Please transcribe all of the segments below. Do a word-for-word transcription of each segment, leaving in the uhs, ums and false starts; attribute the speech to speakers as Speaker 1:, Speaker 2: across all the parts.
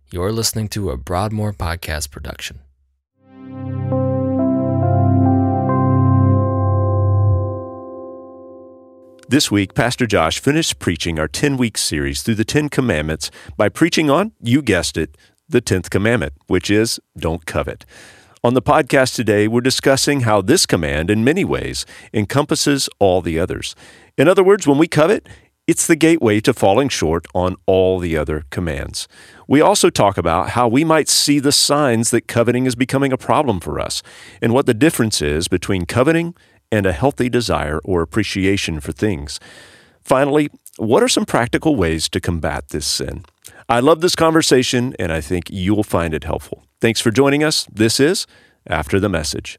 Speaker 1: You're listening to a Broadmoor podcast production.
Speaker 2: This week, Pastor Josh finished preaching our ten-week series through the Ten Commandments by preaching on, you guessed it, the tenth commandment, which is, don't covet. On the podcast today, we're discussing how this command, in many ways, encompasses all the others. In other words, when we covet, it's the gateway to falling short on all the other commands. We also talk about how we might see the signs that coveting is becoming a problem for us, and what the difference is between coveting and a healthy desire or appreciation for things. Finally, what are some practical ways to combat this sin? I love this conversation, and I think you'll find it helpful. Thanks for joining us. This is After the Message.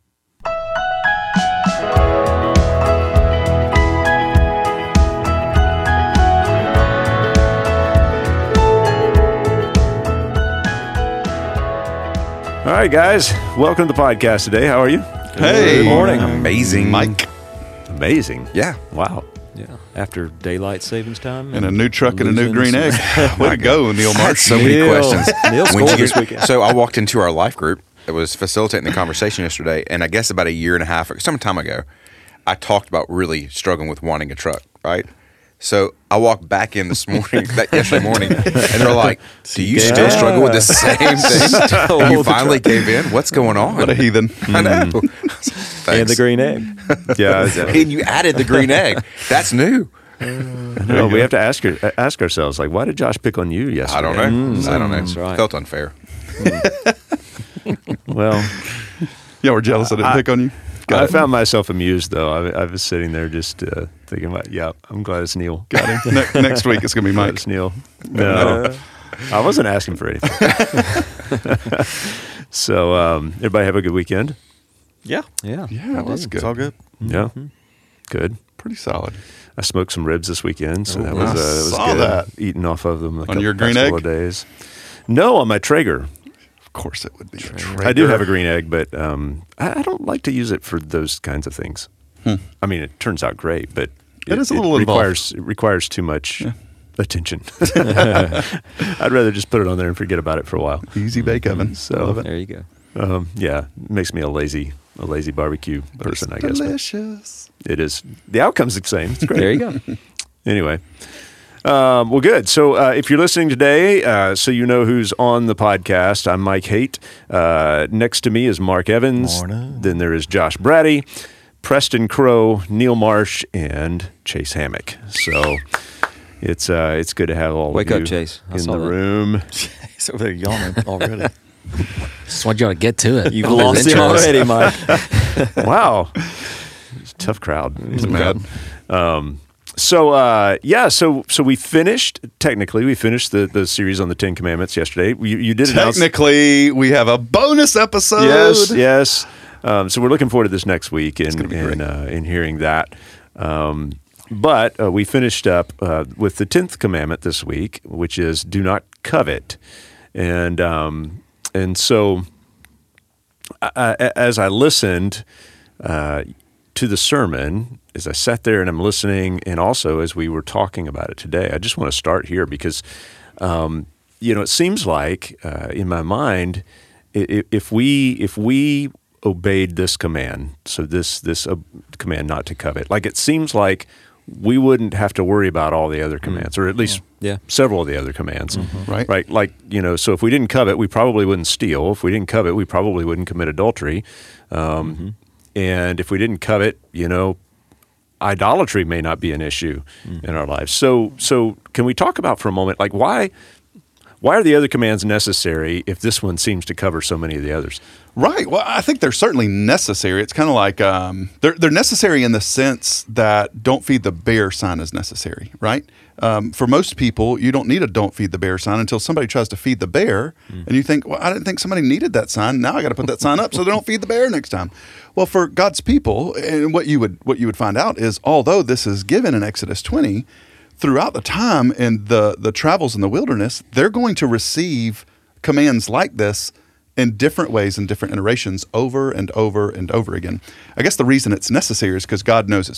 Speaker 2: All right, guys. Welcome to the podcast today. How are you?
Speaker 3: Hey.
Speaker 4: Good morning.
Speaker 3: Amazing.
Speaker 4: Mike.
Speaker 2: Amazing.
Speaker 3: Yeah.
Speaker 2: Wow.
Speaker 5: Yeah, after daylight savings time.
Speaker 4: And a new truck and a new
Speaker 5: losing
Speaker 4: green
Speaker 5: some-
Speaker 4: egg. Way to go, Neil
Speaker 3: I had
Speaker 4: Marsh.
Speaker 3: so many
Speaker 5: Neil.
Speaker 3: questions.
Speaker 5: Neil
Speaker 3: When'd
Speaker 5: scored
Speaker 3: you
Speaker 5: this
Speaker 3: get-
Speaker 5: weekend.
Speaker 3: So I walked into our life group. It was facilitating the conversation yesterday, and I guess about a year and a half, some time ago, I talked about really struggling with wanting a truck, right? So I walked back in this morning, that yesterday morning, and they're like, "Do you still
Speaker 5: Yeah.
Speaker 3: struggle with the same thing?
Speaker 5: Stole
Speaker 3: You
Speaker 5: the
Speaker 3: finally gave in? What's going on?"
Speaker 4: What a heathen.
Speaker 3: I know.
Speaker 5: And the
Speaker 3: Thanks.
Speaker 5: green egg.
Speaker 2: Yeah.
Speaker 3: And you added the green egg. That's new.
Speaker 2: No, we have to ask her, ask ourselves, like, why did Josh pick on you yesterday?
Speaker 3: I don't know. I don't know.
Speaker 5: That's right.
Speaker 3: Felt unfair.
Speaker 2: Well,
Speaker 4: Yeah, we're jealous I didn't pick on you. Got
Speaker 2: I
Speaker 4: it.
Speaker 2: found myself amused, though. I, I was sitting there just uh, thinking about, yeah, I'm glad it's Neil.
Speaker 4: Got him. Ne- next week it's going to be
Speaker 2: Glad
Speaker 4: Mike.
Speaker 2: it's Neil. No, I wasn't asking for anything. So, um, everybody have a good weekend?
Speaker 5: Yeah. Yeah.
Speaker 4: Yeah, that's good.
Speaker 3: It's all good.
Speaker 2: Yeah? Good.
Speaker 4: Pretty solid.
Speaker 2: I smoked some ribs this weekend, so
Speaker 4: Oh,
Speaker 2: that was, uh,
Speaker 4: I
Speaker 2: that was
Speaker 4: saw
Speaker 2: good.
Speaker 4: that.
Speaker 2: Eating off of them a couple,
Speaker 4: your green
Speaker 2: past
Speaker 4: egg?
Speaker 2: couple of days. No, on my Traeger.
Speaker 4: Of course it would be. A
Speaker 2: I do
Speaker 4: Traeger.
Speaker 2: have a green egg, but um, I, I don't like to use it for those kinds of things.
Speaker 4: Hmm.
Speaker 2: I mean, it turns out great, but
Speaker 4: It is a little involved.
Speaker 2: requires it requires too much attention. I'd rather just put it on there and forget about it for a while.
Speaker 4: Easy bake oven.
Speaker 2: So-
Speaker 4: Love it.
Speaker 5: There you go.
Speaker 2: Um, yeah, it makes me a lazy a lazy barbecue
Speaker 4: But it's
Speaker 2: person, I guess. But
Speaker 4: delicious.
Speaker 2: it is. The outcome's the same. It's great.
Speaker 5: There you go.
Speaker 2: Anyway, um, well, good. So uh, if you're listening today, uh, so you know who's on the podcast, I'm Mike Haight. Uh, next to me is Mark Evans.
Speaker 5: Morning.
Speaker 2: Then there is Josh Brady, Preston Crow, Neil Marsh, and Chase Hammock. So it's uh, it's good to have all
Speaker 5: Wake
Speaker 2: of
Speaker 5: up,
Speaker 2: you
Speaker 5: Chase. I
Speaker 2: in
Speaker 5: saw
Speaker 2: the
Speaker 5: that.
Speaker 2: room.
Speaker 6: He's over there yawning already.
Speaker 1: Just want you to get to it.
Speaker 5: You've
Speaker 1: All
Speaker 5: lost
Speaker 1: these
Speaker 5: him
Speaker 1: intros.
Speaker 5: already, Mike.
Speaker 2: Wow, it's a tough crowd.
Speaker 4: He's mad.
Speaker 2: Um, so uh, yeah, so so we finished. Technically, we finished the, the series on the Ten Commandments yesterday. You, you did announce.
Speaker 4: Technically, we have a bonus episode.
Speaker 2: Yes, yes. Um, so we're looking forward to this next week and
Speaker 4: gonna be
Speaker 2: and,
Speaker 4: great.
Speaker 2: uh, and hearing that. Um, but uh, we finished up uh, with the tenth commandment this week, which is "Do not covet," and um, and so I, I- as I listened uh, to the sermon, as I sat there and I'm listening, and also as we were talking about it today, I just want to start here because um, you know it seems like uh, in my mind, i- i- if we if we obeyed this command, so this this uh, command not to covet, like it seems like we wouldn't have to worry about all the other commands, or at least
Speaker 5: Yeah.
Speaker 2: several of the other commands.
Speaker 4: Right.
Speaker 2: Right. Like, you know, so if we didn't covet, we probably wouldn't steal. If we didn't covet, we probably wouldn't commit adultery. Um, And if we didn't covet, you know, idolatry may not be an issue in our lives. So, so can we talk about for a moment, like why, why are the other commands necessary if this one seems to cover so many of the others?
Speaker 4: Right. Well, I think they're certainly necessary. It's kind of like um, they're they're necessary in the sense that "Don't feed the bear" sign is necessary, right? Um, for most people, you don't need a "Don't feed the bear" sign until somebody tries to feed the bear, and you think, "Well, I didn't think somebody needed that sign. Now I got to put that sign up so they don't feed the bear next time." Well, for God's people, and what you would what you would find out is, although this is given in Exodus twenty, throughout the time in the the travels in the wilderness, they're going to receive commands like this in different ways and different iterations over and over and over again. I guess the reason it's necessary is because God knows his people.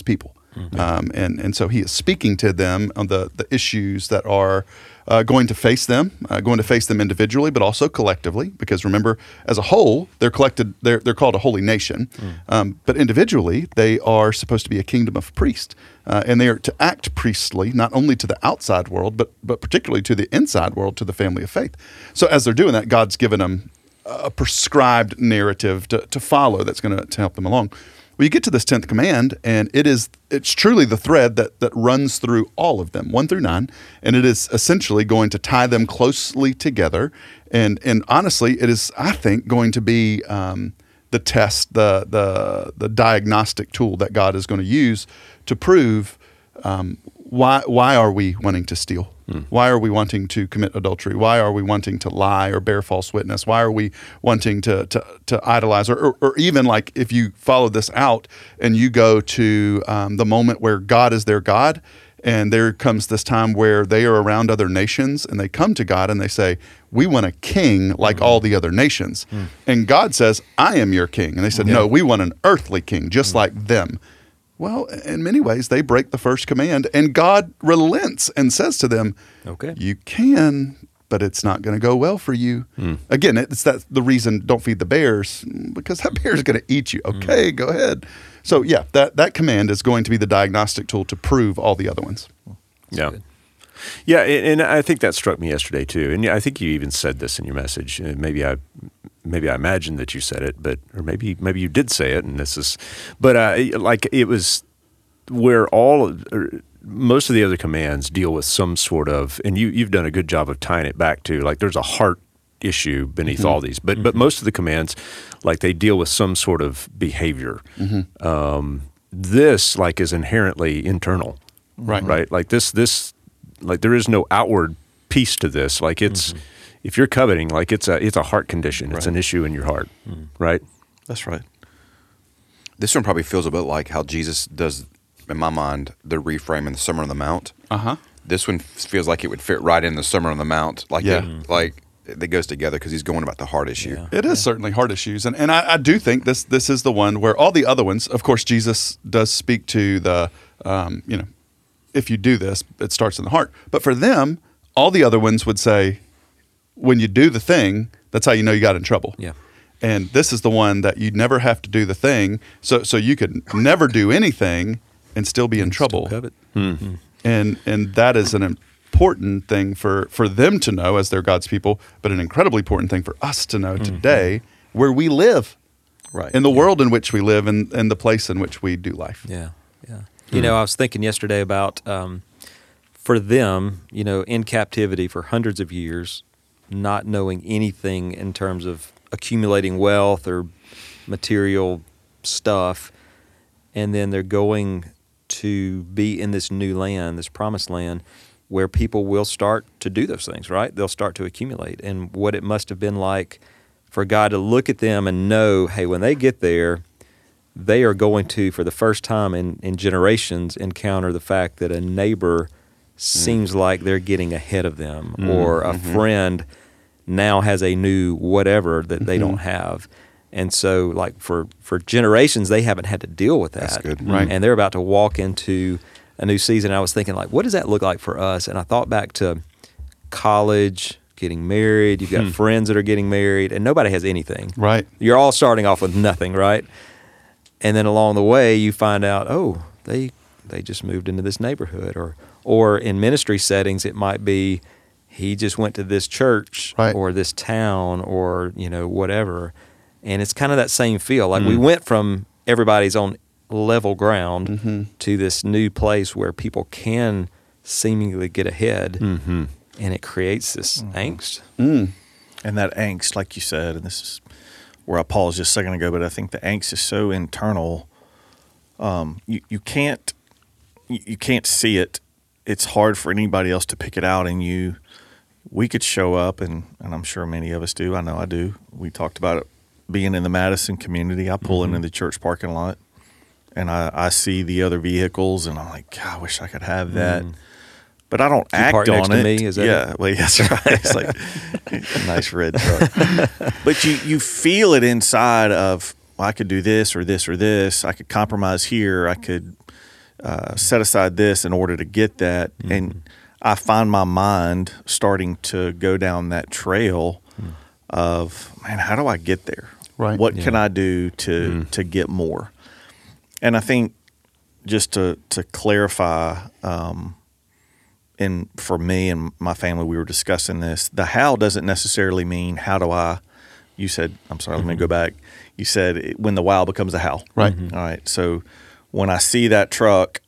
Speaker 4: Um, and, and so he is speaking to them on the, the issues that are uh, going to face them, uh, going to face them individually, but also collectively. Because remember, as a whole, they're collected. They're they're called a holy nation. Um, but individually, they are supposed to be a kingdom of priests, uh, and they are to act priestly, not only to the outside world, but but particularly to the inside world, to the family of faith. So as they're doing that, God's given them a prescribed narrative to, to follow that's going to help them along. Well, you get to this tenth command, and it is it's truly the thread that that runs through all of them, one through nine, and it is essentially going to tie them closely together. And and honestly, it is, I think, going to be um, the test, the the the diagnostic tool that God is going to use to prove um, why why are we wanting to steal? Why are we wanting to commit adultery? Why are we wanting to lie or bear false witness? Why are we wanting to to, to idolize? Or, or, or even like if you follow this out and you go to um, the moment where God is their God, and there comes this time where they are around other nations and they come to God and they say, we want a king like mm-hmm. all the other nations. Mm. And God says, I am your king. And they said, yeah. no, we want an earthly king just mm. like them. Well, in many ways, they break the first command, and God relents and says to them, "Okay, you can, but it's not going to go well for you." Mm. Again, it's that the reason don't feed the bears, because that bear is going to eat you. Okay, mm. go ahead. So, yeah, that that command is going to be the diagnostic tool to prove all the other ones.
Speaker 2: That's yeah. Good. Yeah, and I think that struck me yesterday too. And I think you even said this in your message. Maybe I, maybe I imagined that you said it, but or maybe maybe you did say it. And this is, but uh, like it was where all of, most of the other commands deal with some sort of, and you you've done a good job of tying it back to like there's a heart issue beneath mm-hmm. all these. But mm-hmm. but most of the commands, like they deal with some sort of behavior. Mm-hmm. Um, this like is inherently internal, right? Right, like this this. Like there is no outward piece to this. Like it's, mm-hmm. if you're coveting, like it's a it's a heart condition. Right. It's an issue in your heart, mm-hmm. right?
Speaker 6: That's right.
Speaker 3: This one probably feels a bit like how Jesus does, in my mind, the reframe in the Sermon on the Mount. Uh huh. This one feels like it would fit right in the Sermon on the Mount. Like yeah. it, like it goes together because he's going about the heart issue.
Speaker 4: Yeah. It is yeah. certainly heart issues, and and I, I do think this this is the one where all the other ones, of course, Jesus does speak to the, um, you know. If you do this, it starts in the heart. But for them, all the other ones would say, when you do the thing, that's how you know you got in trouble. Yeah. And this is the one that you never have to do the thing, so so you could never do anything and still be in and trouble.
Speaker 5: Still covet.
Speaker 4: Mm-hmm. And and that is an important thing for, for them to know as they're God's people, but an incredibly important thing for us to know mm-hmm. today where we live, right? In the yeah. world in which we live and, and the place in which we do life.
Speaker 5: Yeah, yeah. You know, I was thinking yesterday about um, for them, you know, in captivity for hundreds of years, not knowing anything in terms of accumulating wealth or material stuff, and then they're going to be in this new land, this promised land, where people will start to do those things, right? They'll start to accumulate. And what it must have been like for God to look at them and know, hey, when they get there, they are going to, for the first time in, in generations, encounter the fact that a neighbor seems mm. like they're getting ahead of them, mm. or a mm-hmm. friend now has a new whatever that they mm-hmm. don't have. And so, like, for, for generations, they haven't had to deal with that.
Speaker 3: That's good. Right.
Speaker 5: And they're about to walk into a new season. And I was thinking, like, what does that look like for us? And I thought back to college, getting married. You've got hmm. friends that are getting married, and nobody has anything.
Speaker 4: Right.
Speaker 5: You're all starting off with nothing, right? And then along the way, you find out, oh, they they just moved into this neighborhood. Or or in ministry settings, it might be he just went to this church right. or this town or, you know, whatever. And it's kind of that same feel. Like mm. we went from everybody's on level ground mm-hmm. to this new place where people can seemingly get ahead. Mm-hmm. And it creates this mm-hmm. angst.
Speaker 6: Mm. And that angst, like you said, and this is where I paused just a second ago, but I think the angst is so internal. Um, you, you can't you, you can't see it. It's hard for anybody else to pick it out. And you, we could show up, and, and I'm sure many of us do. I know I do. We talked about it being in the Madison community. I pull mm-hmm. into the church parking lot, and I, I see the other vehicles, and I'm like, God, I wish I could have that. Mm. But I don't
Speaker 5: you
Speaker 6: act
Speaker 5: park
Speaker 6: on
Speaker 5: next
Speaker 6: it.
Speaker 5: To me? Is that
Speaker 6: yeah,
Speaker 5: it?
Speaker 6: well, that's right. It's like a nice red truck. But you, you feel it inside of, well, I could do this or this or this. I could compromise here. I could uh, set aside this in order to get that. Mm-hmm. And I find my mind starting to go down that trail mm. of, man, how do I get there?
Speaker 4: Right.
Speaker 6: What
Speaker 5: yeah.
Speaker 6: can I do to mm. to get more? And I think just to to clarify, um, and for me and my family, we were discussing this. The how doesn't necessarily mean how do I. You said, I'm sorry, mm-hmm. let me go back. You said it, when the wow becomes a how.
Speaker 4: Right.
Speaker 6: Mm-hmm. All right. So when I see that truck,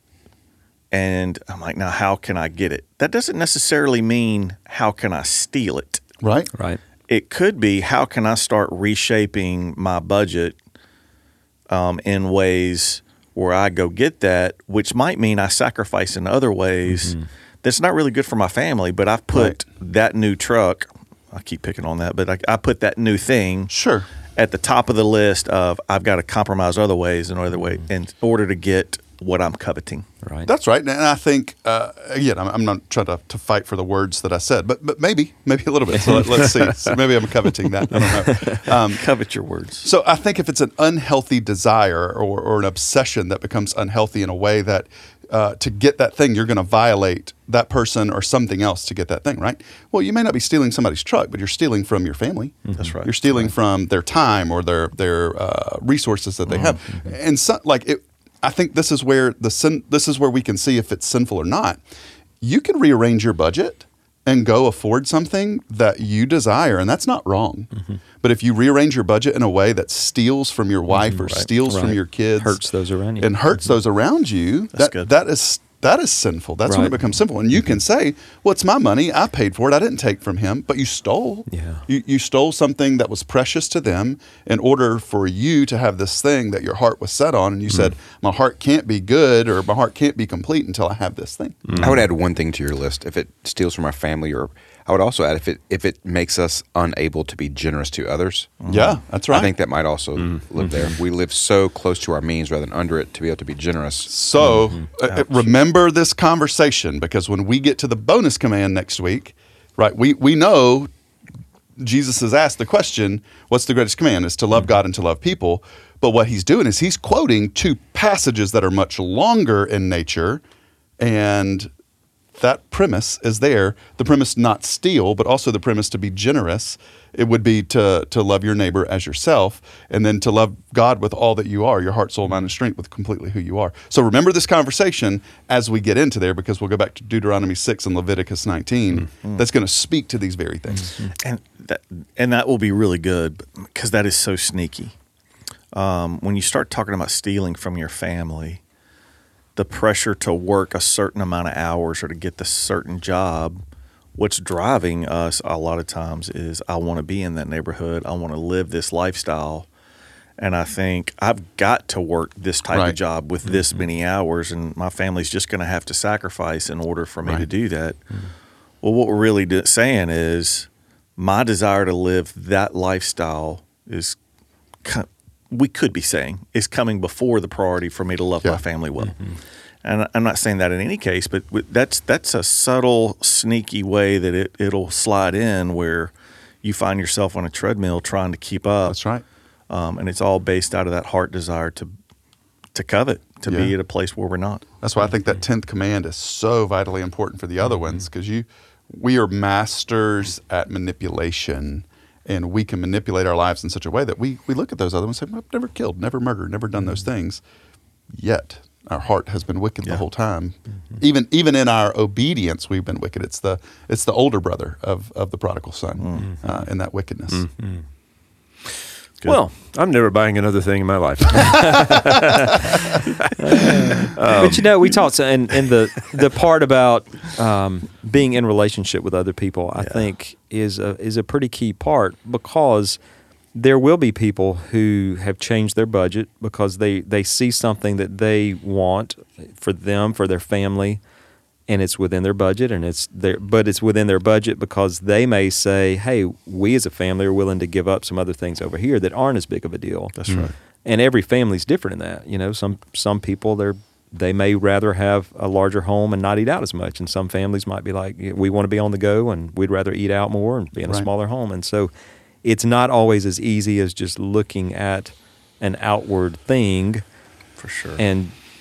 Speaker 6: and I'm like, now how can I get it? That doesn't necessarily mean how can I steal it.
Speaker 4: Right.
Speaker 5: Right.
Speaker 6: It could be how can I start reshaping my budget um, in ways where I go get that, which might mean I sacrifice in other ways mm-hmm. that's not really good for my family, but I've put right. that new truck, I keep picking on that, but I, I put that new thing
Speaker 4: sure.
Speaker 6: at the top of the list of I've got to compromise other ways in other way in order to get what I'm coveting.
Speaker 5: Right.
Speaker 4: That's right. And I think, uh, again, I'm, I'm not trying to, to fight for the words that I said, but but maybe, maybe a little bit. So let, let's see. So maybe I'm coveting that. I don't know. Um,
Speaker 6: Covet your words.
Speaker 4: So I think if it's an unhealthy desire or, or an obsession that becomes unhealthy in a way that uh, to get that thing, you're going to violate that person or something else to get that thing, right? Well, you may not be stealing somebody's truck, but you're stealing from your family.
Speaker 6: Mm-hmm. That's right.
Speaker 4: You're stealing
Speaker 6: right.
Speaker 4: from their time or their, their uh, resources that they
Speaker 6: mm-hmm.
Speaker 4: have. And so, like it, I think this is where the sin, this is where we can see if it's sinful or not. You can rearrange your budget and go afford something that you desire, and that's not wrong. Mm-hmm. But if you rearrange your budget in a way that steals from your wife mm-hmm. or
Speaker 5: right.
Speaker 4: steals
Speaker 5: right.
Speaker 4: from your kids,
Speaker 5: hurts those around you,
Speaker 4: and hurts
Speaker 5: mm-hmm.
Speaker 4: those around you,
Speaker 6: that's
Speaker 4: that
Speaker 6: good.
Speaker 4: that is that is sinful. That's
Speaker 5: right.
Speaker 4: when it becomes sinful. And you can say, "Well, it's my money. I paid for it. I didn't take from him." But you stole.
Speaker 5: Yeah.
Speaker 4: You you stole something that was precious to them in order for you to have this thing that your heart was set on. And you mm-hmm. said, "My heart can't be good or my heart can't be complete until I have this thing."
Speaker 3: Mm-hmm. I would add one thing to your list. If it steals from our family, or I would also add if it if it makes us unable to be generous to others.
Speaker 4: Mm-hmm. Yeah, that's right.
Speaker 3: I think that might also
Speaker 5: mm-hmm.
Speaker 3: live there. We live so close to our means rather than under it to be able to be generous.
Speaker 4: So
Speaker 6: Mm-hmm.
Speaker 4: uh, remember this conversation, because when we get to the bonus command next week, right, we, we know Jesus has asked the question, what's the greatest command? Is to love God and to love people. But what he's doing is he's quoting two passages that are much longer in nature, and that premise is there. The premise not steal, but also the premise to be generous. It would be to to love your neighbor as yourself, and then to love God with all that you are, your heart, soul, mind, and strength, with completely who you are. So remember this conversation as we get into there, because we'll go back to Deuteronomy six and Leviticus nineteen. Mm-hmm. That's going to speak to these very things.
Speaker 6: Mm-hmm. And that and that will be really good, because that is so sneaky. Um, when you start talking about stealing from your family, the pressure to work a certain amount of hours or to get the certain job, what's driving us a lot of times is I want to be in that neighborhood. I want to live this lifestyle. And I think I've got to work this type
Speaker 4: right.
Speaker 6: of job with mm-hmm. this many hours, and my family's just going to have to sacrifice in order for me
Speaker 4: right.
Speaker 6: to do that. Mm-hmm. Well, what we're really do- saying is my desire to live that lifestyle is, co- we could be saying, is coming before the priority for me to love
Speaker 4: yeah.
Speaker 6: my family well.
Speaker 5: Mm-hmm.
Speaker 6: And I'm not saying that in any case, but that's that's a subtle, sneaky way that it, it'll slide in where you find yourself on a treadmill trying to keep up.
Speaker 4: That's right.
Speaker 6: Um, and it's all based out of that heart desire to to covet, to
Speaker 4: yeah.
Speaker 6: be at a place where we're not.
Speaker 4: That's why I think that tenth command is so vitally important for the other mm-hmm. ones, because you, we are masters at manipulation, and we can manipulate our lives in such a way that we, we look at those other ones and say, I've never killed, never murdered, never done those things. Yet our heart has been wicked
Speaker 6: yeah.
Speaker 4: the whole time.
Speaker 5: Mm-hmm.
Speaker 4: Even even in our obedience, we've been wicked. It's the it's the older brother of, of the prodigal son
Speaker 6: Mm-hmm.
Speaker 4: uh, in that wickedness.
Speaker 5: Mm-hmm.
Speaker 6: Good.
Speaker 2: Well, I'm never buying another thing in my life.
Speaker 5: But you know, we talked, and, and the the part about um, being in relationship with other people, I
Speaker 6: Yeah.
Speaker 5: think, is a is a pretty key part, because there will be people who have changed their budget because they, they see something that they want for them, for their family, and it's within their budget, and it's their, but it's within their budget because they may say, hey, we as a family are willing to give up some other things over here that aren't as big of a deal.
Speaker 6: That's right.
Speaker 5: And every family's different in that. You know, some some people, they're they may rather have a larger home and not eat out as much, and some families might be like, we want to be on the go and we'd rather eat out more and be in a
Speaker 4: Right.
Speaker 5: smaller home. And so it's not always as easy as just looking at an outward thing
Speaker 6: For sure.
Speaker 5: and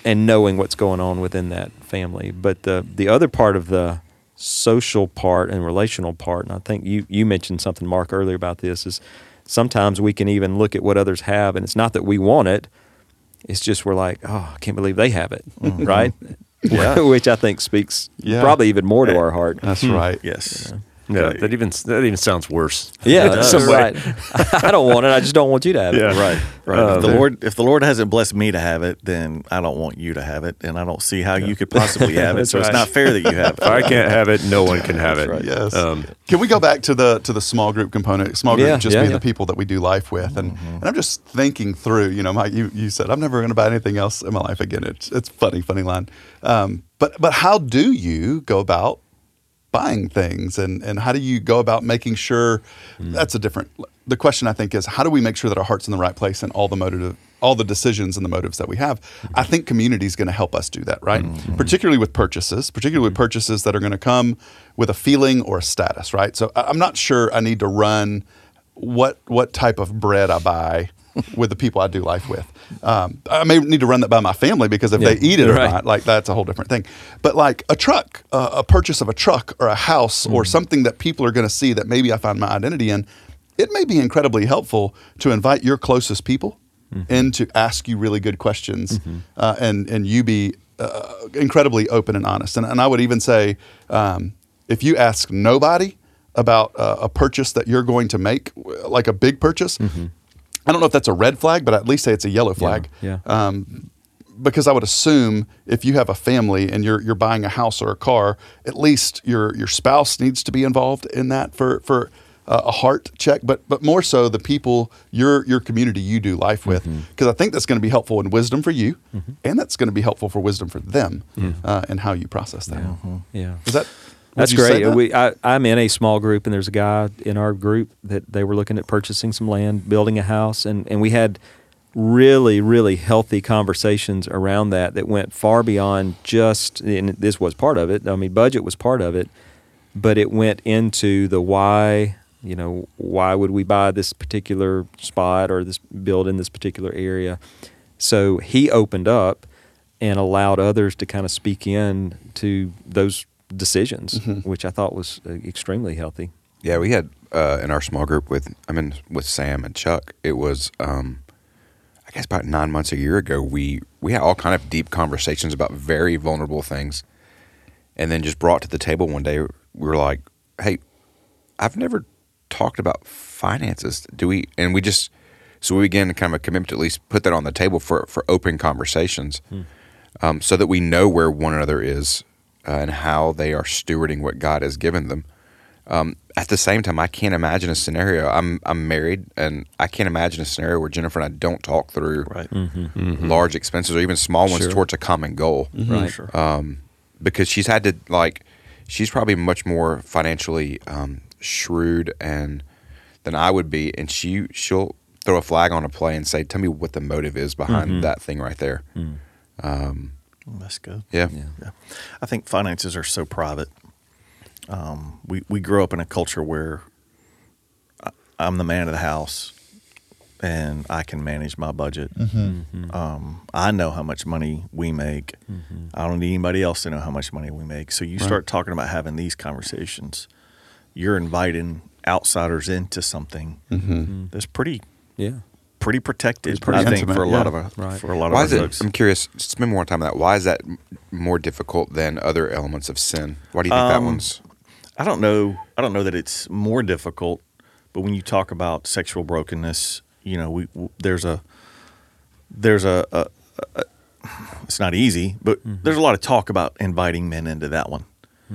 Speaker 5: and knowing what's going on within that family. But the the other part of the social part and relational part, and I think you you mentioned something, Mark, earlier about this, is sometimes we can even look at what others have, and it's not that we want it. It's just we're like, oh, I can't believe they have it, mm-hmm. right?
Speaker 6: Yeah.
Speaker 5: Which I think speaks
Speaker 4: yeah.
Speaker 5: probably even more to our heart.
Speaker 4: That's right.
Speaker 6: Yes.
Speaker 5: You know?
Speaker 2: Yeah, that even that even sounds worse.
Speaker 5: Yeah,
Speaker 2: Uh,
Speaker 5: that's
Speaker 2: some way.
Speaker 5: right. I don't want it. I just don't want you to have it.
Speaker 2: Yeah.
Speaker 6: Right, right.
Speaker 2: Uh,
Speaker 6: if the
Speaker 2: there-
Speaker 6: Lord, if the Lord hasn't blessed me to have it, then I don't want you to have it, and I don't see how you could possibly have it.
Speaker 2: That's
Speaker 6: So
Speaker 2: right.
Speaker 6: it's not fair that you have
Speaker 2: If I
Speaker 6: it.
Speaker 2: can't have it, no one can have it.
Speaker 6: right.
Speaker 4: Yes.
Speaker 2: Um,
Speaker 4: Can we go back to the to the small group component? Small group
Speaker 5: Yeah,
Speaker 4: just
Speaker 5: yeah,
Speaker 4: being
Speaker 5: yeah.
Speaker 4: the people that we do life with, and and I'm just thinking through. You know, Mike, you, you said I'm never going to buy anything else in my life again. It's it's funny, funny line. Um, but but how do you go about buying things, and and how do you go about making sure? That's a different. The question I think is, how do we make sure that our heart's in the right place and all the motive, all the decisions and the motives that we have? I think community is going to help us do that, right? Particularly with purchases, particularly with purchases that are going to come with a feeling or a status, right? So I- I'm not sure I need to run what what type of bread I buy with the people I do life with. Um, I may need to run that by my family, because if
Speaker 5: Yeah,
Speaker 4: they eat it or
Speaker 5: right.
Speaker 4: not, like that's a whole different thing. But like a truck, uh, a purchase of a truck or a house or something that people are going to see that maybe I find my identity in, it may be incredibly helpful to invite your closest people in to ask you really good questions, uh, and and you be uh, incredibly open and honest. And, and I would even say, um, if you ask nobody about uh, a purchase that you're going to make, like a big purchase, I don't know if that's a red flag, but at least say it's a yellow flag.
Speaker 5: yeah.
Speaker 4: Um, because I would assume if you have a family and you're you're buying a house or a car, at least your your spouse needs to be involved in that for for uh, a heart check. But but more so the people, your your community you do life with, because I think that's going to be helpful in wisdom for you, and that's going to be helpful for wisdom for them, uh, and how you process that.
Speaker 5: Yeah.
Speaker 4: Is that?
Speaker 5: That's
Speaker 4: would you say
Speaker 5: great.
Speaker 4: that?
Speaker 5: We, I, I'm in a small group, and there's a guy in our group that they were looking at purchasing some land, building a house, and, and we had really, really healthy conversations around that that went far beyond just, and this was part of it, I mean, budget was part of it, but it went into the why, you know, why would we buy this particular spot or this build in this particular area? So he opened up and allowed others to kind of speak in to those decisions, which I thought was uh, extremely healthy.
Speaker 3: Yeah, we had uh, in our small group with I mean with Sam and Chuck. It was um, I guess about nine months a year ago. We we had all kind of deep conversations about very vulnerable things, and then just brought to the table one day. We were like, "Hey, I've never talked about finances. Do we?" And we just so we began to kind of a commitment to at least put that on the table for for open conversations,
Speaker 5: Hmm.
Speaker 3: um, so that we know where one another is. Uh, and how they are stewarding what God has given them. Um, at the same time, I can't imagine a scenario. I'm I'm married, and I can't imagine a scenario where Jennifer and I don't talk through
Speaker 6: Right.
Speaker 3: large expenses or even small ones
Speaker 5: Sure.
Speaker 3: towards a common goal.
Speaker 5: Right.
Speaker 6: Sure.
Speaker 3: Um, because she's had to like, she's probably much more financially um, shrewd and than I would be, and she she'll throw a flag on a play and say, "Tell me what the motive is behind that thing right there." Um,
Speaker 6: That's good.
Speaker 3: yeah.
Speaker 5: Yeah.
Speaker 6: Yeah. I think finances are so private. Um, we, we grew up in a culture where I, I'm the man of the house and I can manage my budget. Um, I know how much money we make. I don't need anybody else to know how much money we make. So you start talking about having these conversations. You're inviting outsiders into something that's pretty
Speaker 5: Yeah.
Speaker 6: pretty protected.
Speaker 4: pretty
Speaker 6: I think
Speaker 4: intimate,
Speaker 6: for a
Speaker 4: yeah.
Speaker 6: lot of our,
Speaker 5: Right.
Speaker 6: for a lot of
Speaker 3: Why
Speaker 6: our
Speaker 3: is it?
Speaker 6: folks.
Speaker 3: I'm curious. Spend more time on that. Why is that m- more difficult than other elements of sin? Why do you think that
Speaker 6: Um,
Speaker 3: one's?
Speaker 6: I don't know. I don't know that it's more difficult, but when you talk about sexual brokenness, you know, we w- there's a there's a, a, a it's not easy, but there's a lot of talk about inviting men into that one.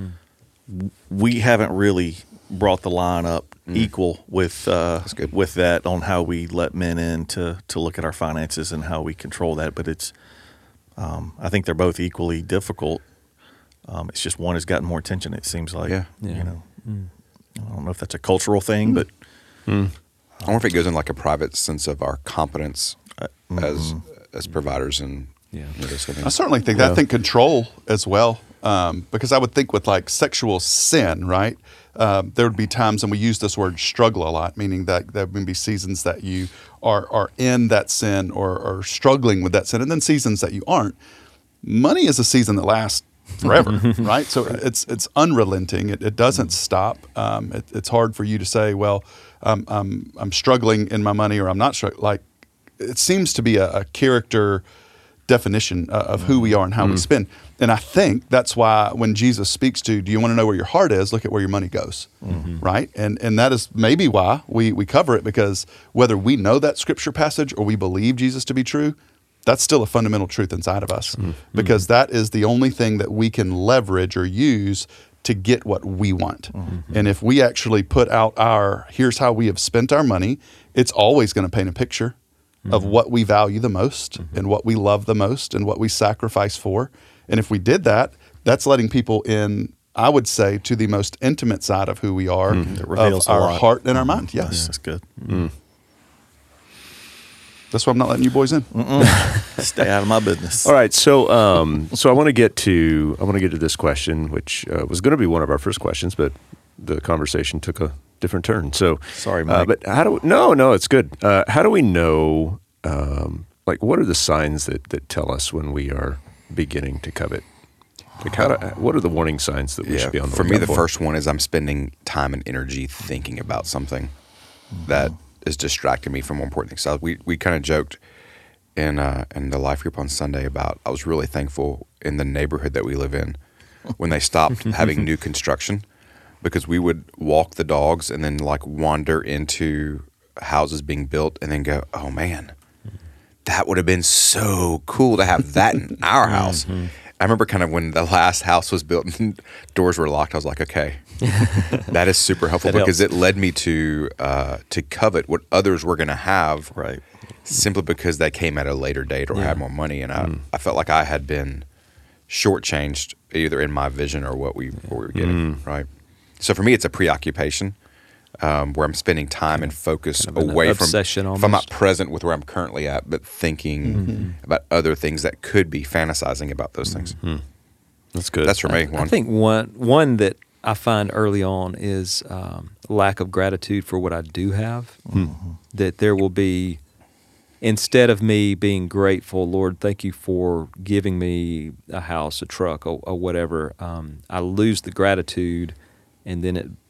Speaker 6: W- We haven't really brought the line up equal with uh,
Speaker 3: That's good.
Speaker 6: with that on how we let men in to to look at our finances and how we control that. But it's um, I think they're both equally difficult. Um, it's just one has gotten more attention. It seems like,
Speaker 3: Yeah.
Speaker 5: Yeah.
Speaker 6: you know, I don't know if that's a cultural thing, but
Speaker 3: I wonder if it goes in like a private sense of our competence as as providers and
Speaker 5: Yeah.
Speaker 3: you know, those kind of
Speaker 4: I
Speaker 3: things.
Speaker 4: certainly think that. I think control as well, um, because I would think with like sexual sin, right? Um, there would be times, and we use this word struggle a lot, meaning that there would be seasons that you are are in that sin or, or struggling with that sin, and then seasons that you aren't. money is a season that lasts forever, right? So it's it's unrelenting. It, it doesn't stop. Um, it, it's hard for you to say, well, um, I'm I'm struggling in my money, or I'm not struggling. Like, it seems to be a, a character definition uh, of who we are and how mm. we spend. And I think that's why when Jesus speaks to, do you want to know where your heart is? Look at where your money goes, mm-hmm. right? And and that is maybe why we we cover it, because whether we know that scripture passage or we believe Jesus to be true, that's still a fundamental truth inside of us, mm-hmm. because that is the only thing that we can leverage or use to get what we want. Mm-hmm. And if we actually put out our, here's how we have spent our money, it's always going to paint a picture mm-hmm. of what we value the most mm-hmm. and what we love the most and what we sacrifice for. And if we did that, that's letting people in, I would say, to the most intimate side of who we are, mm-hmm. of our heart and our mind. Yes.
Speaker 6: Mm-hmm. That's good. Mm-hmm.
Speaker 4: That's why I'm not letting you boys in.
Speaker 6: Stay out of my business.
Speaker 2: All right, so um, so I want to get to I want to get to this question, which uh, was going to be one of our first questions, but the conversation took a different turn. So
Speaker 6: sorry, Mike.
Speaker 2: Uh, but how do we, no no it's good. Uh, how do we know? Um, like, what are the signs that that tell us when we are beginning to covet? Like, how do, what are the warning signs that we
Speaker 3: yeah,
Speaker 2: should be on the
Speaker 3: for me? The
Speaker 2: for?
Speaker 3: first one is I'm spending time and energy thinking about something that is distracting me from more important things. So we we kind of joked in uh, in the life group on Sunday about I was really thankful in the neighborhood that we live in when they stopped having new construction, because we would walk the dogs and then like wander into houses being built and then go, oh man, that would have been so cool to have that in our house. Mm-hmm. I remember kind of when the last house was built and doors were locked, I was like, okay, that is super helpful, because helps. It led me to uh, to covet what others were going to have,
Speaker 6: right?
Speaker 3: Simply because they came at a later date or yeah. had more money, and I, mm. I felt like I had been shortchanged either in my vision or what we, what we were getting, mm. right? So for me, it's a preoccupation um, where I'm spending time and focus kind of away from, if I'm not present with where I'm currently at, but thinking mm-hmm. about other things that could be, fantasizing about those things.
Speaker 2: Mm-hmm. That's good.
Speaker 3: That's for me.
Speaker 5: I,
Speaker 3: one.
Speaker 5: I think one one that I find early on is um, lack of gratitude for what I do have. Mm-hmm. That there will be, instead of me being grateful, Lord, thank you for giving me a house, a truck, or, or whatever, um, I lose the gratitude, and then it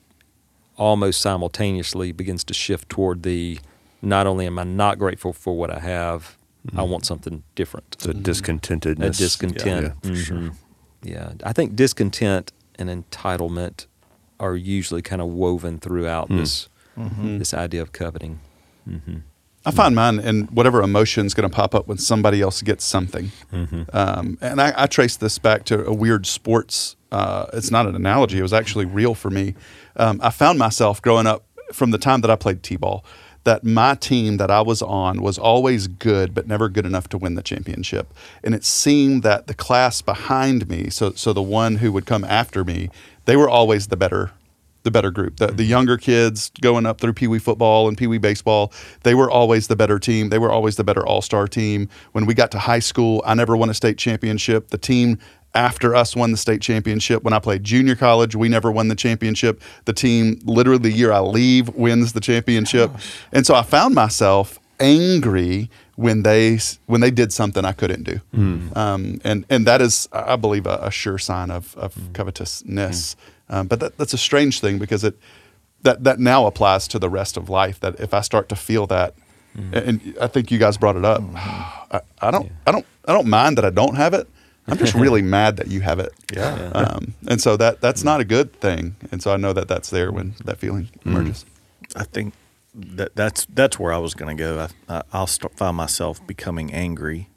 Speaker 5: almost simultaneously begins to shift toward the, not only am I not grateful for what I have, mm-hmm. I want something different.
Speaker 2: It's a discontentedness.
Speaker 5: A discontent.
Speaker 2: Yeah, yeah, for
Speaker 5: mm-hmm.
Speaker 2: sure.
Speaker 5: Yeah, I think discontent and entitlement are usually kind of woven throughout mm. this mm-hmm. this idea of coveting. Mm-hmm.
Speaker 4: I find mine in whatever emotion is going to pop up when somebody else gets something. Mm-hmm. Um, and I, I trace this back to a weird sports, uh, it's not an analogy, it was actually real for me. Um, I found myself growing up from the time that I played t-ball, that my team that I was on was always good, but never good enough to win the championship. And it seemed that the class behind me, so so the one who would come after me, they were always the better the better group. The, the younger kids going up through Pee Wee football and Pee Wee baseball, they were always the better team. They were always the better all-star team. When we got to high school, I never won a state championship. The team after us won the state championship. When I played junior college, we never won the championship. The team, literally the year I leave, wins the championship. Gosh. And so I found myself angry when they when they did something I couldn't do. Mm. Um, and, and that is, I believe, a, a sure sign of, of mm. covetousness. Mm. Um, but that, that's a strange thing, because it that, that now applies to the rest of life, that if I start to feel that, mm. and I think you guys brought it up, mm. I, I don't yeah. I don't I don't mind that I don't have it. I'm just really mad that you have it.
Speaker 6: Yeah.
Speaker 4: Um, and so that that's not a good thing. And so I know that that's there when that feeling emerges.
Speaker 6: I think that that's that's where I was going to go. I, I'll start, find myself becoming angry.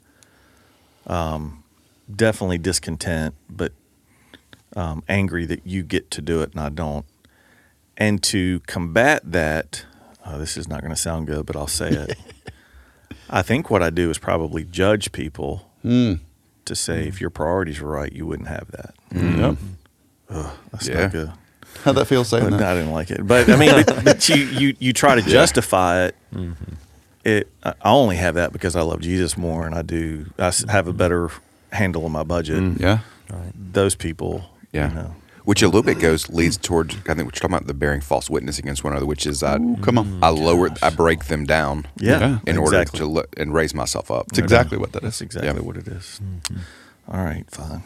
Speaker 6: Um, definitely discontent, but um, angry that you get to do it and I don't. And to combat that, oh, this is not going to sound good, but I'll say it. I think what I do is probably judge people. Mm. To say, mm. if your priorities were right, you wouldn't have that.
Speaker 4: Mm. Yep.
Speaker 6: Ugh, that's
Speaker 3: yeah.
Speaker 6: not good.
Speaker 4: How'd that feel saying
Speaker 6: but,
Speaker 4: that?
Speaker 6: I didn't like it. But I mean, but, but you, you, you try to justify it. Mm-hmm. It. I only have that because I love Jesus more, and I do. I have a better handle on my budget.
Speaker 4: Mm. Yeah.
Speaker 6: Right. Those people.
Speaker 3: Yeah.
Speaker 6: You know.
Speaker 3: Which a little bit goes leads toward, I think we're talking about the bearing false witness against one another, which is I
Speaker 4: Ooh, come on.
Speaker 3: I lower I break them down
Speaker 6: yeah,
Speaker 3: in
Speaker 6: exactly.
Speaker 3: order to lo- and raise myself up.
Speaker 4: It's exactly what that is.
Speaker 6: That's exactly
Speaker 3: yeah.
Speaker 6: what it is. Mm-hmm. All right, fine.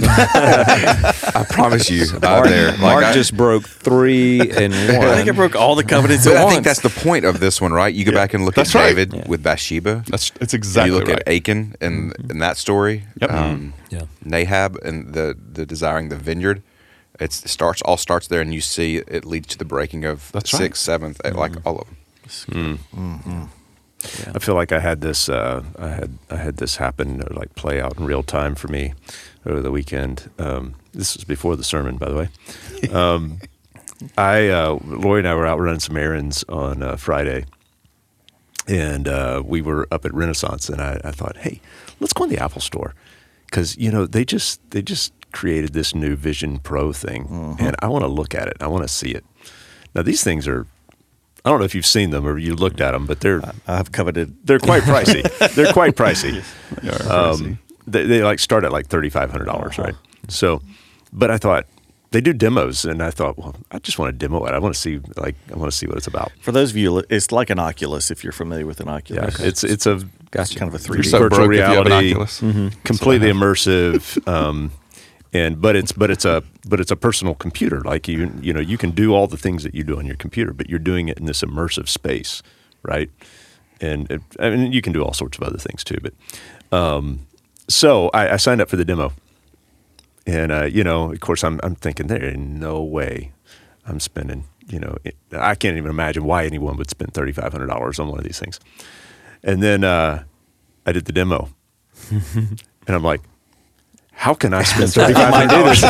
Speaker 3: I promise you, out
Speaker 5: Mark,
Speaker 3: there, like
Speaker 5: Mark
Speaker 3: I,
Speaker 5: just broke three and one.
Speaker 6: I think I broke all the covenants
Speaker 3: But
Speaker 6: at
Speaker 3: I
Speaker 6: once.
Speaker 3: think that's the point of this one, right? You go back and look
Speaker 4: That's
Speaker 3: at
Speaker 4: right.
Speaker 3: David
Speaker 5: Yeah.
Speaker 3: with Bathsheba.
Speaker 4: That's it's exactly
Speaker 3: you look
Speaker 4: right.
Speaker 3: at Achan and in that story.
Speaker 4: Yep.
Speaker 3: Um,
Speaker 5: Yeah.
Speaker 3: Nahab and the the desiring the vineyard. It's, it starts all starts there, and you see it leads to the breaking of
Speaker 4: That's right.
Speaker 3: sixth, seventh, like all of them.
Speaker 2: I feel like I had this. Uh, I had I had this happen, or like play out in real time for me over the weekend. Um, this was before the sermon, by the way. Um, I uh, Lori and I were out running some errands on uh, Friday, and uh, we were up at Renaissance, and I, I thought, hey, let's go in the Apple Store, because you know they just they just created this new Vision Pro thing,
Speaker 6: Mm-hmm.
Speaker 2: and I want to look at it. I want to see it. Now these things are. I don't know if you've seen them or you looked at them, but they're
Speaker 6: I've coveted.
Speaker 2: they're quite pricey. They're quite pricey.
Speaker 4: They are
Speaker 2: Um,
Speaker 4: crazy.
Speaker 2: they, they like start at like thirty five hundred dollars, right? So, but I thought they do demos, and I thought, well, I just want to demo it. I want to see, like, I want to see what it's about.
Speaker 6: For those of you, it's like an Oculus. If you're familiar with an
Speaker 2: Yeah,
Speaker 6: Oculus,
Speaker 2: it's it's a
Speaker 6: it's kind of a three
Speaker 4: You're
Speaker 6: D.
Speaker 4: so
Speaker 2: virtual
Speaker 4: broke if you have an
Speaker 2: reality.
Speaker 4: Oculus.
Speaker 2: completely immersive. Um, and but it's but it's a but it's a personal computer. Like you you know you can do all the things that you do on your computer, but you're doing it in this immersive space, right? And it, I mean you can do all sorts of other things too. But um, so I, I signed up for the demo, and uh, you know of course I'm I'm thinking there ain't no way I'm spending you know it, I can't even imagine why anyone would spend thirty-five hundred dollars on one of these things. And then uh, I did the demo, and I'm like, how can I spend thirty-five hundred dollars?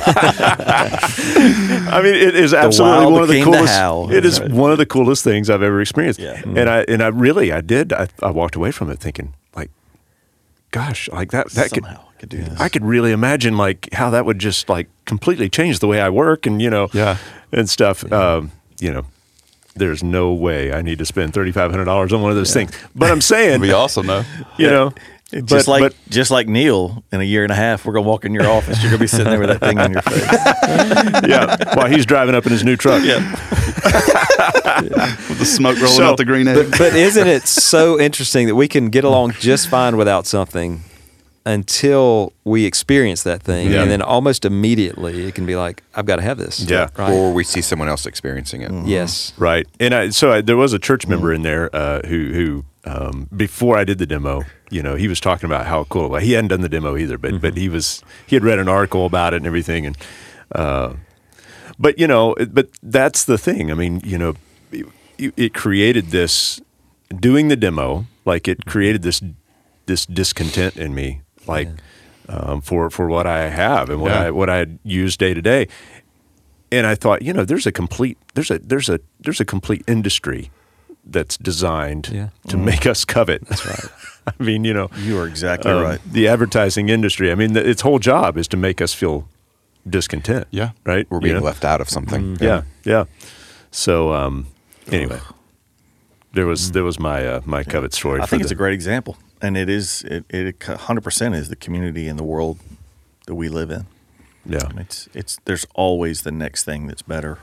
Speaker 2: I mean, it is absolutely
Speaker 6: wow
Speaker 2: one of the
Speaker 6: became the
Speaker 2: coolest.
Speaker 6: how.
Speaker 2: It is
Speaker 6: Right.
Speaker 2: one of the coolest things I've ever experienced.
Speaker 6: Yeah.
Speaker 2: And I and I really I did. I, I walked away from it thinking, like, gosh, like that that could
Speaker 6: Somehow I could do this.
Speaker 2: I could really imagine like how that would just like completely change the way I work and you know
Speaker 4: Yeah.
Speaker 2: and stuff. Um, you know, there's no way I need to spend thirty-five hundred dollars on one of those things. But I'm saying,
Speaker 4: It'd be awesome though.
Speaker 2: you know.
Speaker 6: just
Speaker 2: but-
Speaker 6: like
Speaker 2: but-
Speaker 6: just like Neil, in a year and a half, we're gonna walk in your office. You're gonna be sitting there with that thing on your face.
Speaker 2: yeah, while he's driving up in his new truck.
Speaker 6: Yeah.
Speaker 4: With the smoke rolling
Speaker 2: So-
Speaker 4: out the green egg.
Speaker 5: But, but isn't it so interesting that we can get along just fine without something until we experience that thing,
Speaker 2: Yeah.
Speaker 5: and then almost immediately it can be like, I've got to have this.
Speaker 2: Yeah.
Speaker 5: Right.
Speaker 3: Or we see someone else experiencing it.
Speaker 5: yes.
Speaker 2: Right. And I, so I, there was a church member in there uh, who, who um, before I did the demo, you know, he was talking about how cool it was. He hadn't done the demo either, but but he was he had read an article about it and everything. And uh, but you know, it- but that's the thing. I mean, you know, it, it created this doing the demo, like it created this this discontent in me, like um, for for what I have and what
Speaker 4: Yeah.
Speaker 2: I what I use day to day. And I thought, you know, there's a complete there's a there's a there's a complete industry that's designed
Speaker 5: Yeah.
Speaker 2: to make us covet. That's right. I mean, you know,
Speaker 6: You are exactly
Speaker 2: um,
Speaker 6: right.
Speaker 2: the advertising industry. I mean, the, its whole job is to make us feel discontent.
Speaker 4: Yeah.
Speaker 2: Right.
Speaker 3: We're
Speaker 2: You
Speaker 3: being
Speaker 2: know?
Speaker 3: left out of something.
Speaker 2: Yeah. Yeah. So um, anyway, there was there was my uh, my covet story.
Speaker 6: I
Speaker 2: for
Speaker 6: think it's
Speaker 2: the-
Speaker 6: a great example, and it is it it one hundred percent is the community and the world that we live in.
Speaker 2: Yeah.
Speaker 6: It's it's there's always the next thing that's better,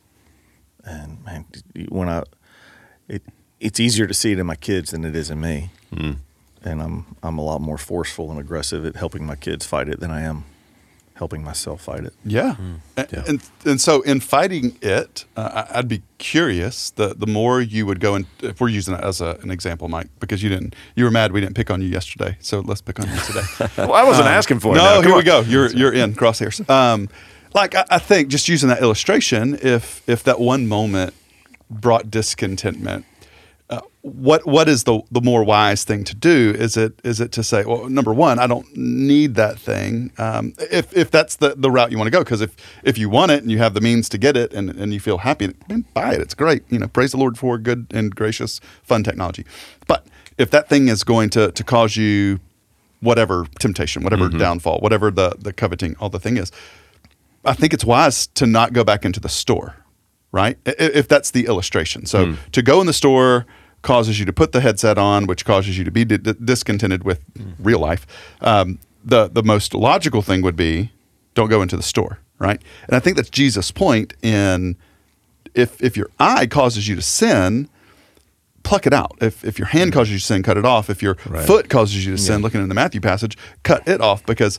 Speaker 6: and man, when I it it's easier to see it in my kids than it is in me,
Speaker 2: Mm.
Speaker 6: and I'm I'm a lot more forceful and aggressive at helping my kids fight it than I am helping myself fight it.
Speaker 4: Yeah. And,
Speaker 2: Yeah.
Speaker 4: and and so in fighting it, uh, I- I'd be curious. The the more you would go in, if we're using that as a, an example, Mike, because you didn't, you were mad we didn't pick on you yesterday, so let's pick on you today.
Speaker 2: Well, I wasn't asking for it.
Speaker 4: No,
Speaker 2: now. Come
Speaker 4: here we
Speaker 2: on.
Speaker 4: go. You're you're in crosshairs. Um, like I, I think just using that illustration, if if that one moment brought discontentment, uh, what what is the the more wise thing to do? Is it is it to say, well, number one, I don't need that thing. Um, if if that's the, the route you want to go, because if if you want it and you have the means to get it and, and you feel happy, then buy it. It's great. You know, praise the Lord for good and gracious, fun technology. But if that thing is going to to cause you whatever temptation, whatever downfall, whatever the the coveting, all the thing is, I think it's wise to not go back into the store, right? I- If that's the illustration. So to go in the store causes you to put the headset on, which causes you to be di- discontented with real life. Um, the the most logical thing would be don't go into the store, right? And I think that's Jesus' point in if if your eye causes you to sin, pluck it out. If if your hand causes you to sin, cut it off. If your
Speaker 2: Right.
Speaker 4: foot causes you to sin, looking in the Matthew passage, cut it off, because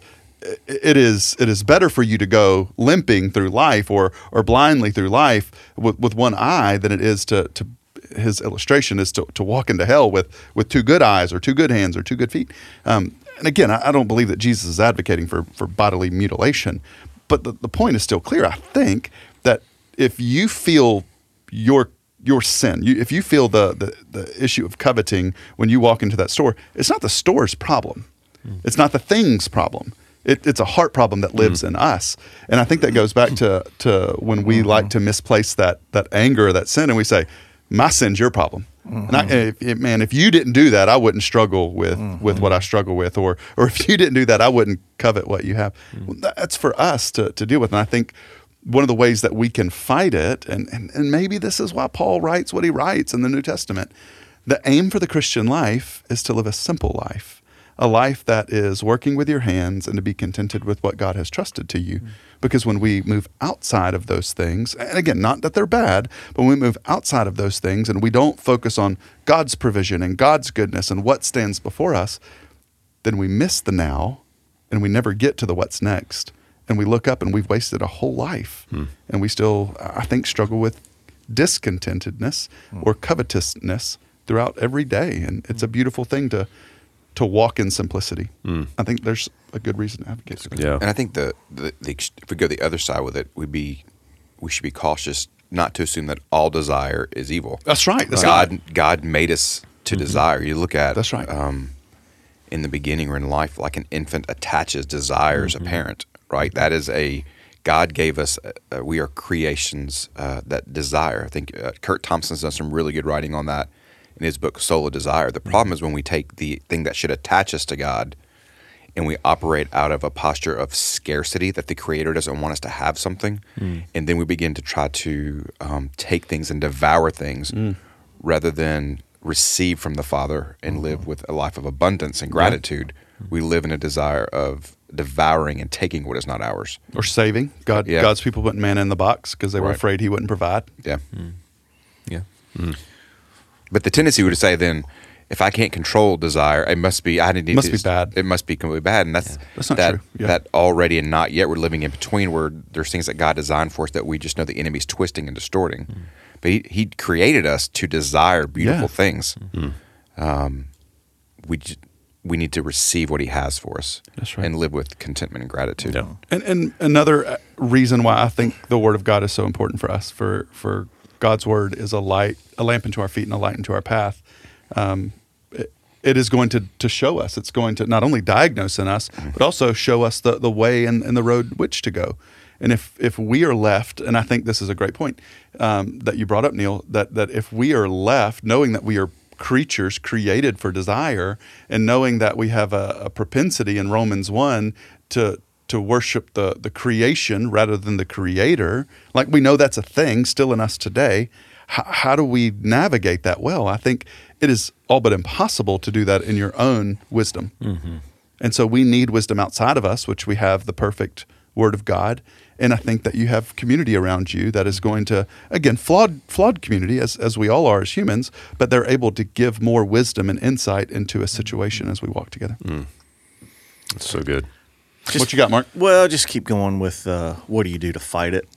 Speaker 4: it is it is better for you to go limping through life or or blindly through life with, with one eye than it is to to his illustration is to, to walk into hell with with two good eyes or two good hands or two good feet. Um, and again, I, I don't believe that Jesus is advocating for for bodily mutilation, but the, the point is still clear. I think that if you feel your your sin, you, if you feel the, the the issue of coveting when you walk into that store, it's not the store's problem. Mm. It's not the thing's problem. It, it's a heart problem that lives mm. in us. And I think that goes back to to when we mm-hmm. like to misplace that that anger or that sin, and we say, my sin's your problem. Mm-hmm. And I, if, if, man, if you didn't do that, I wouldn't struggle with, mm-hmm. with what I struggle with. Or or if you didn't do that, I wouldn't covet what you have. Mm. Well, that's for us to, to deal with. And I think one of the ways that we can fight it, and, and, and maybe this is why Paul writes what he writes in the New Testament, the aim for the Christian life is to live a simple life. A life that is working with your hands and to be contented with what God has trusted to you. Mm. Because when we move outside of those things, and again, not that they're bad, but when we move outside of those things and we don't focus on God's provision and God's goodness and what stands before us, then we miss the now and we never get to the what's next. And we look up and we've wasted a whole life. Mm. And we still, I think, struggle with discontentedness mm. or covetousness throughout every day. And it's a beautiful thing to to walk in simplicity. Mm. I think there's a good reason to advocate for that.
Speaker 2: Yeah.
Speaker 3: And I think the, the, the if we go the other side with it, we'd be we should be cautious not to assume that all desire is evil.
Speaker 4: That's right. That's
Speaker 3: God
Speaker 4: right.
Speaker 3: God made us to mm-hmm. desire. You look at
Speaker 4: that's right.
Speaker 3: Um, in the beginning or in life, like an infant attaches desire as mm-hmm. a parent, right? That is a God gave us. Uh, we are creations uh, that desire. I think uh, Kurt Thompson's done some really good writing on that in his book Soul of Desire. The problem is when we take the thing that should attach us to God and we operate out of a posture of scarcity, that the Creator doesn't want us to have something, mm. and then we begin to try to um, take things and devour things mm. rather than receive from the Father and mm. live with a life of abundance and gratitude. Yeah. We live in a desire of devouring and taking what is not ours.
Speaker 4: Or saving. God, yeah. God's people put manna in the box because they were
Speaker 3: right.
Speaker 4: afraid He wouldn't provide.
Speaker 3: Yeah.
Speaker 5: Mm. Yeah.
Speaker 3: Mm. But the tendency would say then, if I can't control desire, it must be I need
Speaker 4: it must
Speaker 3: to,
Speaker 4: be bad.
Speaker 3: It must be completely bad, and that's
Speaker 4: yeah. that's not
Speaker 3: that
Speaker 4: true. Yeah.
Speaker 3: that already and not yet. We're living in between, where there's things that God designed for us that we just know the enemy's twisting and distorting. Mm. But he, he created us to desire beautiful
Speaker 4: yeah.
Speaker 3: things.
Speaker 4: Mm.
Speaker 3: Um, we just, we need to receive what He has for us,
Speaker 4: that's right.
Speaker 3: and live with contentment and gratitude.
Speaker 2: Yeah.
Speaker 4: And and another reason why I think the Word of God is so important for us, for for God's Word is a light, a lamp into our feet, and a light into our path. Um, it, it is going to, to show us. It's going to not only diagnose in us, mm-hmm. but also show us the, the way and, and the road which to go. And if if we are left, and I think this is a great point um, that you brought up, Neil, that that if we are left knowing that we are creatures created for desire, and knowing that we have a, a propensity in Romans one to to worship the the creation rather than the Creator, like we know that's a thing still in us today. How, how do we navigate that well? I think it is all but impossible to do that in your own wisdom. Mm-hmm. And so we need wisdom outside of us, which we have the perfect Word of God. And I think that you have community around you that is going to, again, flawed flawed community, as, as we all are as humans, but they're able to give more wisdom and insight into a situation as we walk together.
Speaker 2: Mm. That's so good.
Speaker 4: Just, what you got, Mark?
Speaker 6: Well, just keep going with uh, what do you do to fight it?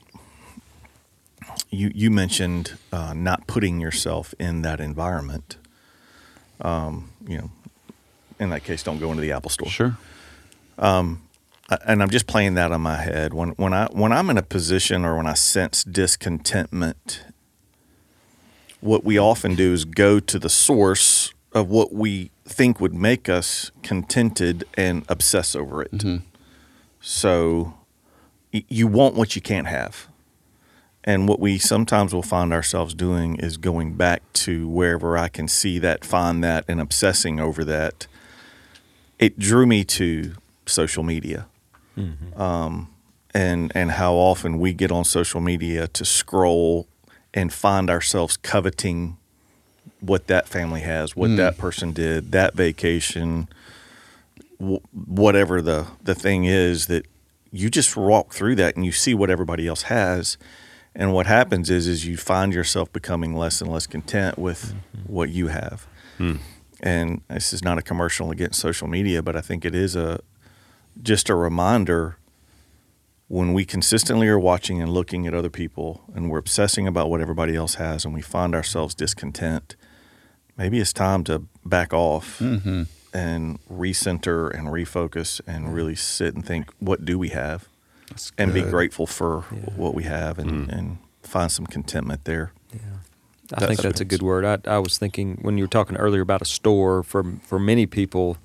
Speaker 6: You you mentioned uh, not putting yourself in that environment. Um, you know, in that case, don't go into the Apple Store.
Speaker 4: Sure.
Speaker 6: Um, and I'm just playing that on my head. When when I when I'm in a position or when I sense discontentment, what we often do is go to the source of what we think would make us contented and obsess over it. Mm-hmm. So y- you want what you can't have. And what we sometimes will find ourselves doing is going back to wherever I can see that, find that, and obsessing over that. It drew me to social media, mm-hmm. um, and and how often we get on social media to scroll and find ourselves coveting what that family has, what mm. that person did, that vacation, w- whatever the, the thing is, that you just walk through that and you see what everybody else has. And what happens is, is you find yourself becoming less and less content with mm-hmm. what you have. Mm. And this is not a commercial against social media, but I think it is a just a reminder when we consistently are watching and looking at other people and we're obsessing about what everybody else has and we find ourselves discontent, maybe it's time to back off mm-hmm. and recenter and refocus and really sit and think, what do we have? And be grateful for yeah. what we have and, mm. and find some contentment there.
Speaker 5: Yeah, I that's think that's a good word. I, I was thinking when you were talking earlier about a store, for for many people,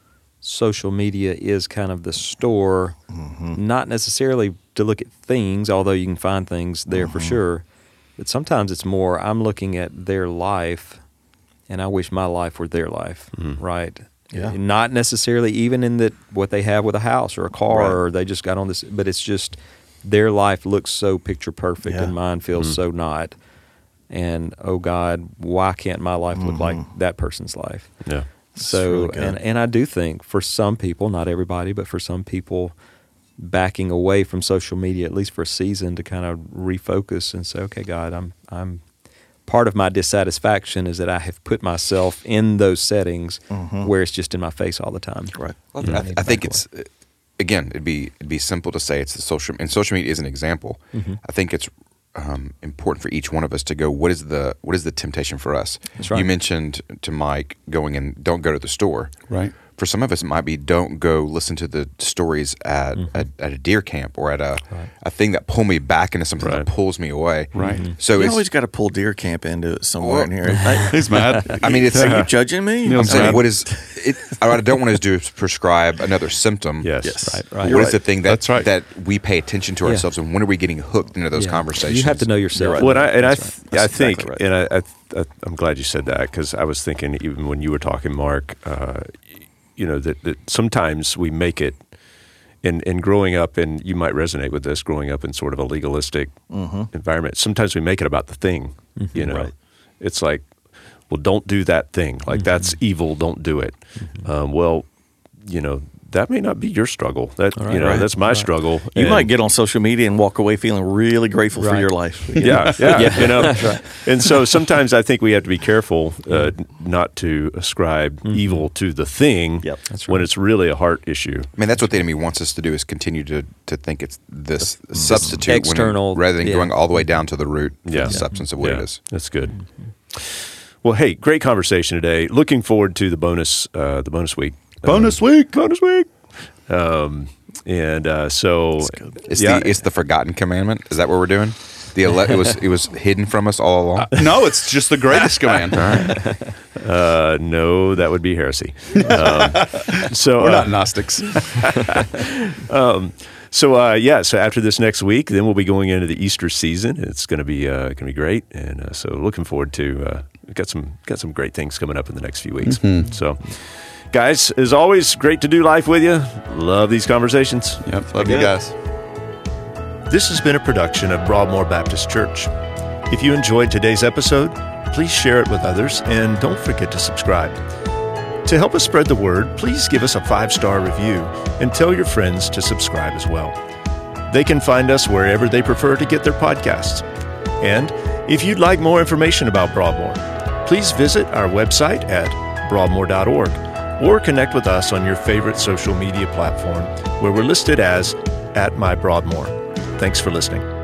Speaker 5: social media is kind of the store, mm-hmm. not necessarily to look at things, although you can find things there mm-hmm. for sure. But sometimes it's more, I'm looking at their life, and I wish my life were their life, mm-hmm. right?
Speaker 6: Yeah.
Speaker 5: Not necessarily even in that what they have with a house or a car right. or they just got on this, but it's just their life looks so picture perfect yeah. and mine feels mm-hmm. so not. And, oh God, why can't my life look mm-hmm. like that person's life?
Speaker 2: Yeah.
Speaker 5: So,
Speaker 6: really
Speaker 5: and, and I do think for some people, not everybody, but for some people, backing away from social media, at least for a season, to kind of refocus and say, okay, God, I'm I'm part of my dissatisfaction is that I have put myself in those settings mm-hmm. where it's just in my face all the time.
Speaker 6: Right.
Speaker 3: Well, mm-hmm. I, th- I think it's, again, it'd be it'd be simple to say it's the social, and social media is an example. Mm-hmm. I think it's um, important for each one of us to go, what is the what is the temptation for us?
Speaker 5: That's right.
Speaker 3: You mentioned to Mike going in, don't go to the store.
Speaker 4: Right.
Speaker 3: For some of us, it might be don't go listen to the stories at, mm-hmm. at, at a deer camp or at a right. a thing that pull me back into something right. that pulls me away.
Speaker 4: Right.
Speaker 5: Mm-hmm.
Speaker 3: So
Speaker 6: you
Speaker 3: it's,
Speaker 6: always got to pull deer camp into it somewhere
Speaker 3: well,
Speaker 6: in here.
Speaker 4: He's mad.
Speaker 3: I mean, it's
Speaker 6: Are you judging me?
Speaker 3: I'm saying what is it? I don't want to do is prescribe another symptom.
Speaker 2: Yes.
Speaker 6: Yes.
Speaker 5: Right. Right.
Speaker 3: What
Speaker 6: You're
Speaker 3: is
Speaker 6: right.
Speaker 3: the thing that
Speaker 4: That's right.
Speaker 3: that we pay attention to
Speaker 5: Yeah.
Speaker 3: ourselves, and when are we getting hooked into those
Speaker 5: Yeah.
Speaker 3: conversations?
Speaker 5: You have to know yourself.
Speaker 6: Right.
Speaker 2: Well, and I, and I,
Speaker 5: That's
Speaker 2: th-
Speaker 6: right.
Speaker 2: I
Speaker 6: That's
Speaker 2: think,
Speaker 6: exactly
Speaker 2: and I, I, I, I'm glad you said that because I was thinking even when you were talking, Mark, uh, you know, that, that sometimes we make it, and, and growing up, and you might resonate with this, growing up in sort of a legalistic mm-hmm. environment, sometimes we make it about the thing, mm-hmm. you know.
Speaker 6: Right.
Speaker 2: It's like, well, don't do that thing. Like, mm-hmm. that's evil, don't do it. Mm-hmm. Um, well, you know, that may not be your struggle. That
Speaker 5: right,
Speaker 2: you know,
Speaker 5: right,
Speaker 2: that's my
Speaker 5: right.
Speaker 2: struggle.
Speaker 6: You
Speaker 2: And-
Speaker 6: might get on social media and walk away feeling really grateful for
Speaker 5: Right.
Speaker 6: your life.
Speaker 2: yeah, yeah,
Speaker 5: Yeah.
Speaker 2: you know.
Speaker 5: right.
Speaker 2: And so sometimes I think we have to be careful uh, not to ascribe
Speaker 5: Mm-hmm.
Speaker 2: evil to the thing
Speaker 6: Yep.
Speaker 5: That's
Speaker 2: when
Speaker 5: right.
Speaker 2: it's really a heart issue.
Speaker 3: I mean, that's what the enemy wants us to do: is continue to to think it's this substitute, when it-
Speaker 5: external-
Speaker 3: rather than
Speaker 5: yeah.
Speaker 3: going all the way down to the root, of
Speaker 2: Yeah.
Speaker 3: the substance of what
Speaker 2: yeah,
Speaker 3: it is.
Speaker 2: that's good. Well, hey, great conversation today. Looking forward to the bonus, uh, the bonus week.
Speaker 4: Bonus
Speaker 2: Um,
Speaker 4: week.
Speaker 2: bonus week. Um, and uh, so
Speaker 3: It's
Speaker 2: yeah,
Speaker 3: the it's the forgotten commandment. Is that what we're doing? The ele- it was it was hidden from us all along.
Speaker 4: No, it's just the greatest command.
Speaker 2: uh, no, that would be heresy. Um, so
Speaker 4: We're
Speaker 2: uh,
Speaker 4: not Gnostics.
Speaker 2: Um, so uh, yeah, so after this next week, then we'll be going into the Easter season. It's going to be uh, going to be great, and uh, so looking forward to uh, we've got some got some great things coming up in the next few weeks.
Speaker 4: Mm-hmm.
Speaker 2: So, guys, as always, great to do life with you. Love these conversations.
Speaker 4: Yep. Love you guys.
Speaker 2: This has been a production of Broadmoor Baptist Church. If you enjoyed today's episode, please share it with others, and don't forget to subscribe. To help us spread the word, please give us a five-star review and tell your friends to subscribe as well. They can find us wherever they prefer to get their podcasts. And if you'd like more information about Broadmoor, please visit our website at broadmoor dot org or connect with us on your favorite social media platform where we're listed as at My Broadmoor. Thanks for listening.